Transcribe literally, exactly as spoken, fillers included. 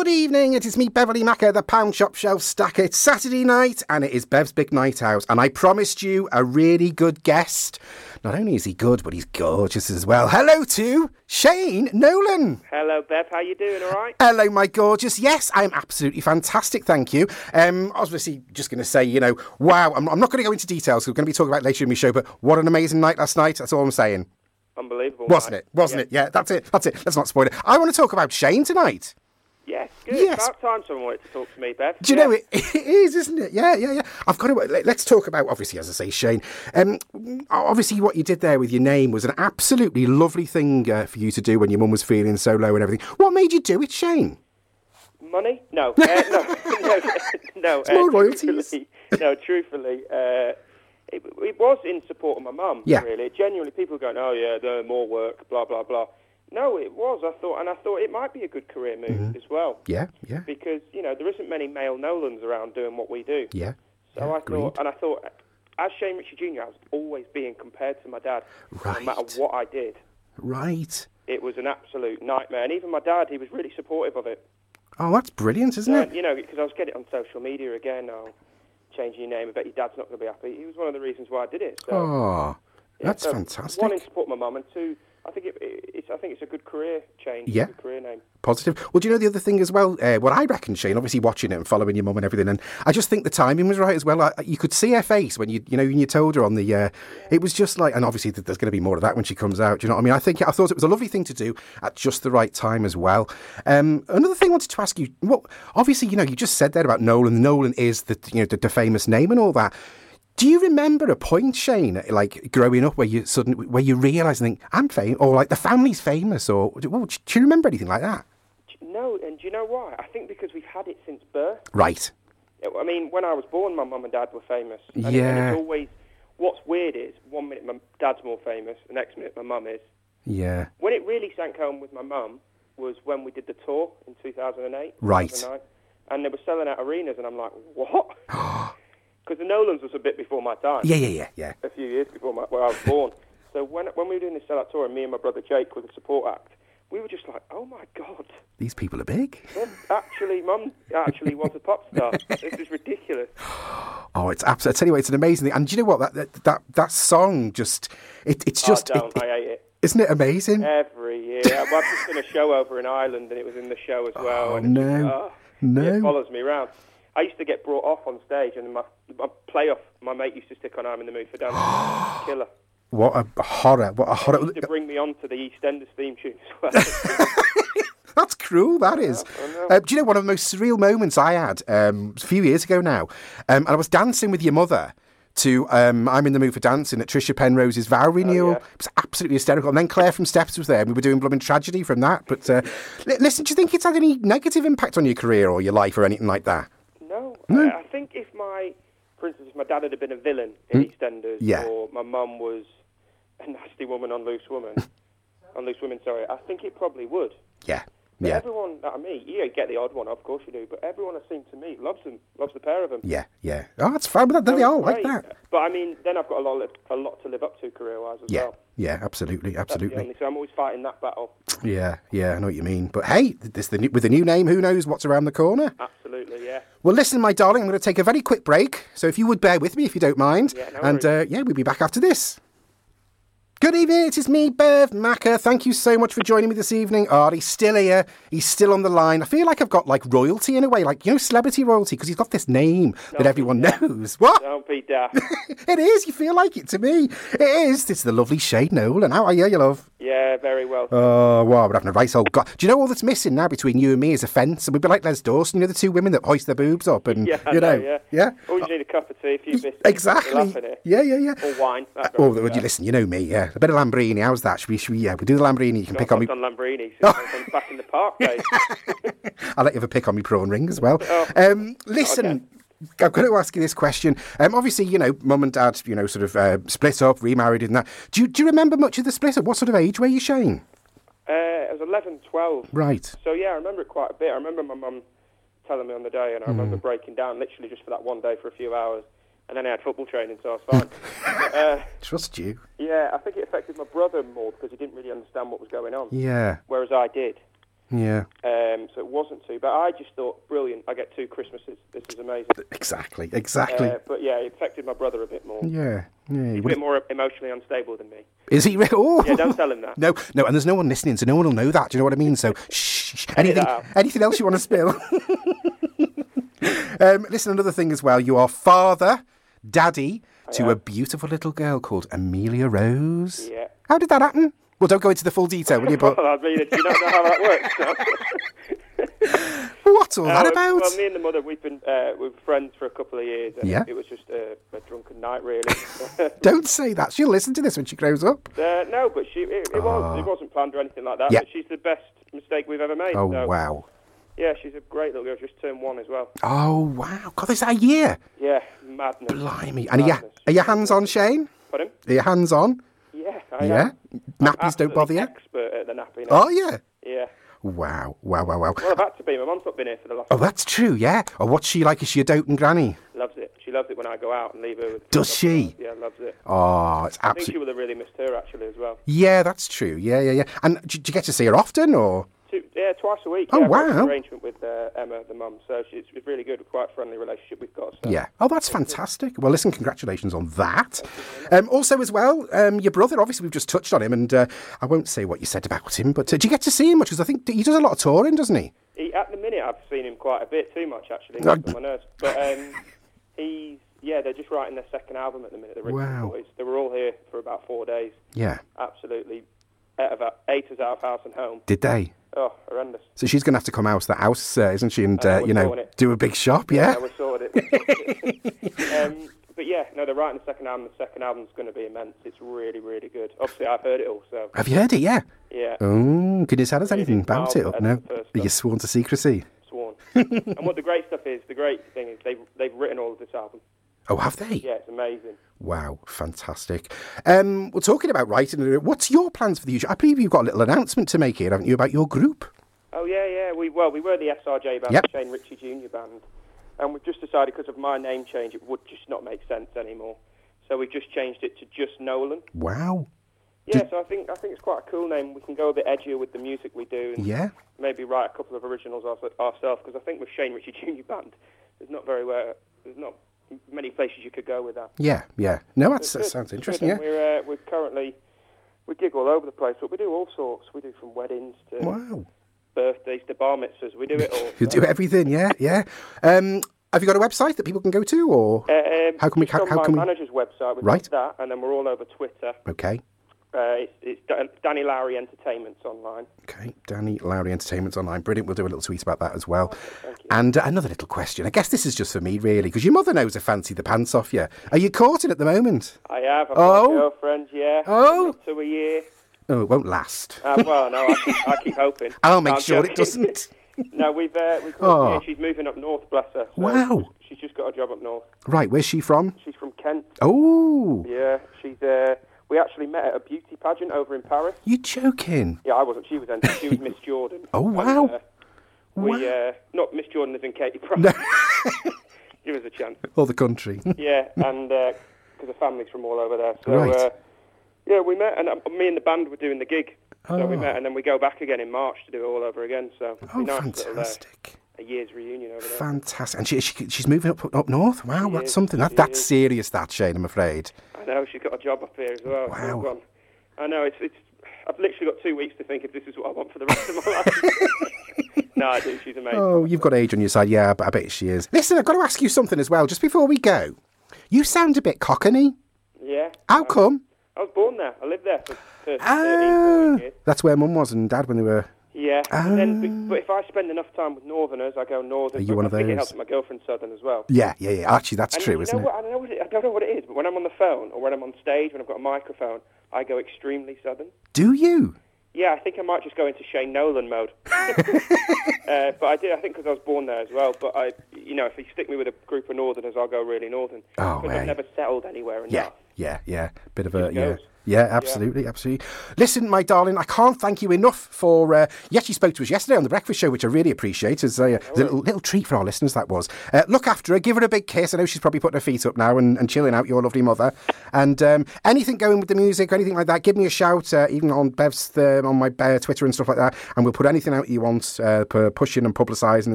Good evening, it is me, Beverly Macker, the Pound Shop Shelf Stacker. It's Saturday night and it is Bev's Big Night Out, and I promised you a really good guest. Not only is he good, but he's gorgeous as well. Hello to Shane Nolan. Hello, Bev. How you doing? All right? Hello, my gorgeous. Yes, I'm absolutely fantastic, thank you. Um, obviously, just going to say, you know, wow, I'm, I'm not going to go into details, because we're going to be talking about it later in my show, but what an amazing night last night, that's all I'm saying. Unbelievable. Wasn't night. it? Wasn't yeah. it? Yeah, that's it. That's it. Let's not spoil it. I want to talk about Shane tonight. Yes, good. Yes. About time someone wanted to talk to me, Bev. Do you yeah. know, it, it is, isn't it? Yeah, yeah, yeah. I've got to, let's talk about, obviously, as I say, Shane, um, obviously what you did there with your name was an absolutely lovely thing uh, for you to do when your mum was feeling so low and everything. What made you do it, Shane? Money? No. Uh, no. no. no it's more uh, royalties. Truthfully, no, truthfully, uh, it, it was in support of my mum, yeah. really. Genuinely, people were going, oh, yeah, the more work, blah, blah, blah. No, it was. I thought, and I thought it might be a good career move mm-hmm. as well. Yeah, yeah. Because, you know, there isn't many male Nolans around doing what we do. Yeah. So yeah, I agreed. thought, and I thought, as Shane Ritchie Junior, I was always being compared to my dad, right. no matter what I did. Right. It was an absolute nightmare, and even my dad, he was really supportive of it. Oh, that's brilliant, isn't uh, it? You know, because I was getting it on social media again. Oh, changing your name. I bet your dad's not going to be happy. He was one of the reasons why I did it. So, oh, yeah, that's so fantastic. One, in support of my mum, and two, I think it, it's I think it's a good career change. Yeah. A good career name. Positive. Well, do you know the other thing as well? Uh, what I reckon, Shane, obviously watching it and following your mum and everything, and I just think the timing was right as well. I, you could see her face when you, you know, when you told her on the. Uh, yeah. It was just like, and obviously there's going to be more of that when she comes out. Do you know what I mean? I think I thought it was a lovely thing to do at just the right time as well. Um, another thing I wanted to ask you. What obviously, you know, you just said there about Nolan. Nolan is the you know the, the famous name and all that. Do you remember a point, Shane, like growing up, where you suddenly, where you realise and think, I'm famous, or like the family's famous, or well, do you remember anything like that? No, and do you know why? I think because we've had it since birth. Right. I mean, when I was born, my mum and dad were famous. And, yeah. and it's always, what's weird is, one minute my dad's more famous, the next minute my mum is. Yeah. When it really sank home with my mum was when we did the tour in two thousand eight. Right. two thousand nine, and they were selling out arenas, and I'm like, what? Because the Nolans was a bit before my time. Yeah, yeah, yeah, yeah. A few years before my, where I was born. So when when we were doing this sellout tour, and me and my brother Jake were the support act, we were just like, oh my God. These people are big. Actually, Mum actually was a pop star. This is ridiculous. Oh, it's absolutely. I tell you what, it's an amazing thing. And do you know what? That that that, that song just, it, it's just. Oh, don't. It, I hate it. Isn't it amazing? Every year. I've just done a show over in Ireland, and it was in the show as well. Oh, and no. Just, oh, no. It follows me around. I used to get brought off on stage, and my, my playoff, my mate used to stick on I'm in the Mood for Dancing. Killer. What a horror. What a horror. He used to bring me on to the EastEnders theme tune as well. That's cruel, that is. I know. Uh, do you know, one of the most surreal moments I had um, a few years ago now, um, and I was dancing with your mother to um, I'm in the Mood for Dancing at Trisha Penrose's vow renewal. Oh, yeah. It was absolutely hysterical. And then Claire from Steps was there, and we were doing Blooming Tragedy from that. But uh, li- listen, do you think it's had any negative impact on your career or your life or anything like that? No. No. I, I think if my, for instance, if my dad had been a villain in Mm. EastEnders, Yeah. or my mum was a nasty woman on Loose Woman, on Loose Women, sorry, I think it probably would. Yeah. But Yeah. everyone that I meet, you get the odd one, of course you do, but everyone I've seen to me loves them, loves the pair of them. Yeah, yeah. Oh, that's fine. But So they all it's like great. that. But I mean, then I've got a lot, a lot to live up to career-wise as Yeah, well. yeah, absolutely, That's the absolutely. only, so I'm always fighting that battle. Yeah, yeah, I know what you mean. But hey, this the new, with the new name, who knows what's around the corner? Absolutely, yeah. Well, listen, my darling, I'm going to take a very quick break. So if you would bear with me, if you don't mind. Yeah, no and uh, yeah, we'll be back after this. Good evening, it is me, Bev Macker. Thank you so much for joining me this evening. Oh, he's still here. He's still on the line. I feel like I've got like royalty in a way, like, you know, celebrity royalty, because he's got this name that everyone knows. What? Don't be daft. It is. You feel like it to me. It is. It's the lovely Shane Nolan. How are you, you love? Yeah, very well. Oh, wow, we're having a right old God. Do you know all that's missing now between you and me is a fence? And we'd be like Les Dawson, you know, the two women that hoist their boobs up and, Yeah, I you know. know, yeah. Yeah? All you need a cup of tea, a few biscuits. Exactly. Laugh at it. Yeah, yeah, yeah. Or wine. Uh, oh, would you listen? You know me, yeah. A bit of Lambrini. How's that? Should we? Should we? Yeah, we'll do the Lambrini. You can pick on me. on Lambrini. Since back in the park days. I'll let you have a pick on me prawn ring as well. Oh, um, listen. okay. I've got to ask you this question. Um, obviously, you know, mum and dad, you know, sort of uh, split up, remarried and that. Do you, do you remember much of the split up? What sort of age were you, Shane? Uh, I was eleven, twelve. Right. So, yeah, I remember it quite a bit. I remember my mum telling me on the day, and I remember breaking down literally just for that one day for a few hours. And then I had football training, so I was fine. but, uh, Trust you. yeah, I think it affected my brother more because he didn't really understand what was going on. Yeah. Whereas I did. Yeah. Um, so it wasn't too bad. I just thought, brilliant, I get two Christmases. This is amazing. Exactly, exactly. Uh, but yeah, it affected my brother a bit more. Yeah, yeah. He's a bit more emotionally unstable than me. Is he? Re- oh. Yeah, don't tell him that. No, no, and there's no one listening, so no one will know that. Do you know what I mean? So, shh. Anything, anything else you want to spill? um, listen, another thing as well. You are father, daddy, to a beautiful little girl called Amelia Rose. Yeah. How did that happen? Well, don't go into the full detail, will you? But well, I mean, do you not know how that works? No? What's all that uh, about? Well, me and the mother, we've been uh, we were friends for a couple of years. And Yeah. It was just a, a drunken night, really. Don't say that. She'll listen to this when she grows up. Uh, no, but she it, it, was, it wasn't planned or anything like that. Yeah. But she's the best mistake we've ever made. Oh, so, wow. Yeah, she's a great little girl. Just turned one as well. Oh, wow. God, is that a year? Yeah, madness. Blimey. And are you, Madness. are your hands on, Shane? Pardon? Are your hands on? Yeah, I Yeah? am. Nappies don't bother you? Expert at the nappy now. Oh, yeah. Yeah. Wow, wow, wow, wow. Well, I've had to be. My mum's not been here for the last. Oh, that's true, yeah. Oh, what's she like? Is she a doting granny? Loves it. She loves it when I go out and leave her with. Does she? Yeah, loves it. Oh, it's I think she absolutely... would have really missed her actually as well. Yeah, that's true. Yeah, yeah, yeah. And do, do you get to see her often, or...? Two, yeah, twice a week. Oh, yeah, I've got an wow. arrangement with uh, Emma, the mum, so she's it's really good. Quite a friendly relationship we've got. So. Yeah. Oh, that's fantastic. Well, listen, congratulations on that. Um, also, as well, um, your brother, obviously, we've just touched on him, and uh, I won't say what you said about him, but uh, do you get to see him much? Because I think he does a lot of touring, doesn't he? He, at the minute, I've seen him quite a bit, too much actually, Uh, on my nerves. But um, he's yeah, they're just writing their second album at the minute. The Richmond Wow. Boys. They were all here for about four days. Yeah. Absolutely, ate of- ate us out of house and home. Did they? Oh, horrendous. So she's going to have to come out to the house, uh, isn't she? And, Uh, uh, we're you know, sorting it. do a big shop, yeah? Yeah, we sorted it. um, but yeah, no, they're writing the second album. The second album's going to be immense. It's really, really good. Obviously, I've heard it all, so Have you heard it, yeah? yeah, Oh, can you tell us Really anything about it? mild Or as no? the first Are you stuff. sworn to secrecy? sworn. And what the great stuff is, the great thing is they've they've written all of this album. Oh, have they? Yeah, it's amazing. Wow, fantastic. Um, well, talking about writing, what's your plans for the future? I believe you've got a little announcement to make here, haven't you, about your group? Oh yeah, yeah. We well, we were the S R J band, Yep. the Shane Ritchie Junior band, and we've just decided because of my name change, it would just not make sense anymore. So we've just changed it to just Nolan. Wow. Yeah, Did- so I think I think it's quite a cool name. We can go a bit edgier with the music we do, and Yeah. maybe write a couple of originals our, ourselves. Because I think with Shane Ritchie Junior band, there's not very where there's not many places you could go with that. Yeah, yeah. No, that's, It's that good. sounds It's interesting, good. yeah. And We're uh, we're currently we gig all over the place, but we do all sorts. We do from weddings to Wow. birthdays to bar mitzvahs. We do it all. You do everything, yeah, yeah. Um, have you got a website that people can go to, or...? Uh, um, How can we- just how- on how my can we- manager's website, we've Right. got that, and then we're all over Twitter. Okay. Uh, it's, it's Dan- Danny Lowry Entertainment's online. Okay, Danny Lowry Entertainment's online. Brilliant. We'll do a little tweet about that as well. Thank you. And uh, another little question. I guess this is just for me, really, because your mother knows I fancy the pants off you. Are you courting at the moment? I have. I've Oh. got a girlfriend, yeah. Oh. Up to a year. Oh, it won't last. Uh, well, no, I keep, I keep hoping. I'll make I'm sure it joking. doesn't. No, we've uh, we've Oh. yeah, she's moving up north, bless her. So Wow. She's just got a job up north. Right, where's she from? She's from Kent. Oh, Yeah, she's. Uh, we actually met at a beauty pageant over in Paris. you're joking. Yeah, I wasn't. She was entered. She was Miss Jordan. Oh, And, wow. uh, we Wow. uh, not Miss Jordan as in Katie Price. Give us a chance. All the country. Yeah, and because the family's from all over there. So, Right. uh, yeah, we met, and uh, me and the band were doing the gig. So we Oh. met, and then we go back again in March to do it all over again. So it'll Oh, be nice little, uh, fantastic. a year's reunion over there. Fantastic. And she, she, she's moving up up north? Wow, She that's is, something. That, she that's is. serious, that, Shane, I'm afraid. I know, she's got a job up here as well. It's all Wow. gone. I know, it's, it's. I've literally got two weeks to think if this is what I want for the rest of my life. No, I do. She's amazing. Oh, you've got age on your side. Yeah, but I bet she is. Listen, I've got to ask you something as well, just before we go. You sound a bit cockney. Yeah. How I- come? I was born there. I lived there for thirteen, Ah, fourteen years. that's where Mum was and Dad when they were... Yeah, and then, Ah. but if I spend enough time with Northerners, I go Northern. Are you but one I of think it those? helps that my girlfriend's Southern as well. Yeah, yeah, yeah. Actually, that's And true, you isn't know it? what? I don't know what it, I don't know what it is, but when I'm on the phone or when I'm on stage, when I've got a microphone, I go extremely Southern. Do you? Yeah, I think I might just go into Shane Nolan mode. uh, but I did, I think, because I was born there as well. But I, you know, if you stick me with a group of Northerners, I'll go really Northern. Oh, because hey. I've never settled anywhere enough. Yeah, yeah, yeah. Bit of a... It Yeah. goes. Yeah, absolutely, yeah. absolutely. Listen, my darling, I can't thank you enough for... Uh, you actually spoke to us yesterday on The Breakfast Show, which I really appreciate. It's a, a little, little treat for our listeners, that was. Uh, look after her, give her a big kiss. I know she's probably putting her feet up now and, and chilling out, your lovely mother. And um, anything going with the music or anything like that, give me a shout, uh, even on Bev's, uh, on my uh, Twitter and stuff like that, and we'll put anything out you want, uh, pushing and publicising